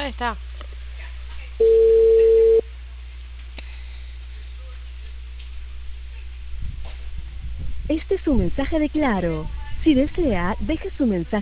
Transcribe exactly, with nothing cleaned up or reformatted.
¿Dónde está? Este es un mensaje de Claro. Si desea, deje su mensaje